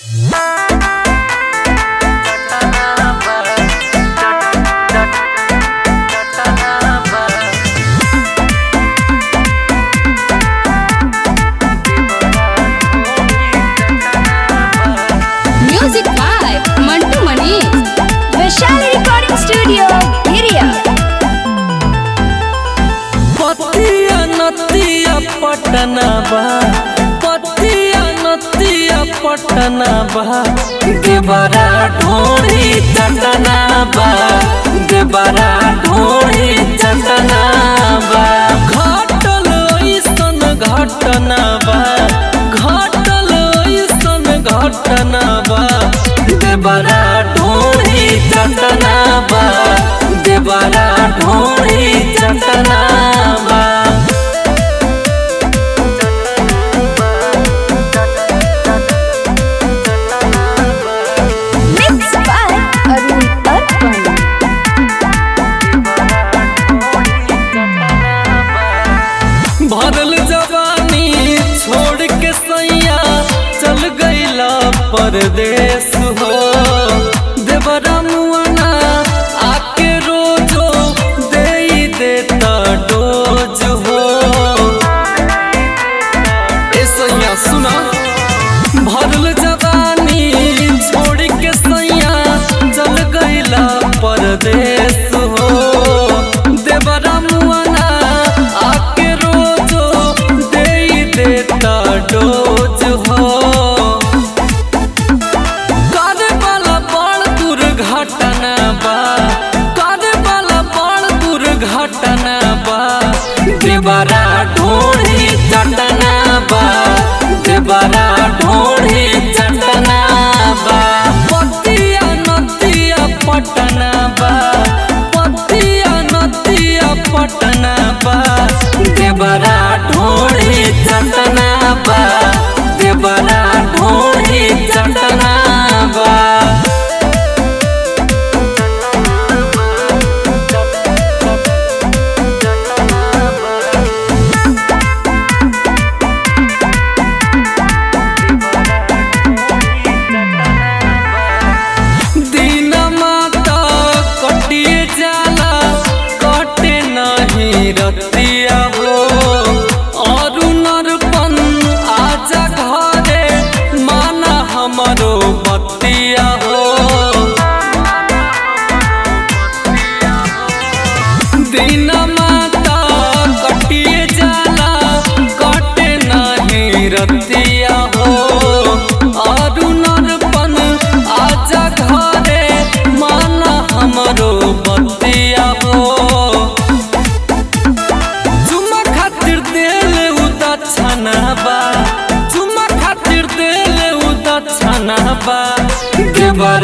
Music by Mantu Mani. Vaishali Recording Studio, Area. पतिया नतिया पटना बा, पतिया नतिया पटना बा, देवरा ढोरी चटना बा, देवरा ढोरी चटना बा। घटल ऐसन घटना बा, घटल ऐसन घटना बा, देवरा ढोरी चटना बा, देवरा ढोरी चटना बा। Mixed by Arun Arpan. भरल जवानी छोड़ के सैया चल गईला परदेश हो, देवरा मुआना आके रोजो दे देता डोज हो। ए सैया सुना, भरल जवानी छोड़ के सैया चल गईला परदेश हो, देवरा मुआना आके रोजो दे देता डोज हो। करे वाला बड़ दुर्घटना बा, करे वाला बड़ दुर्घटना बा, देवरा ढोरी चटना बा, देवरा ढोरी चटना बा। पतिया नतिया पटना बा, पतिया नतिया पटना बा, देवरा ढोरी चटना बा, देवरा ढोरी चटना बा। दिन माता कटिए जाला, कटे नहीं रतिया हो, और नरपन आजा घरे माना हमरो बतिया हो। दिन माता कटिए जाला, कटे नहीं रतिया हो, और नरपन आजा घरे माना हमरो बतिया हो। चुमा खातिर दिल उदक्षणा बा, चुमा खातिर दिल उदक्षणा बा, देवरा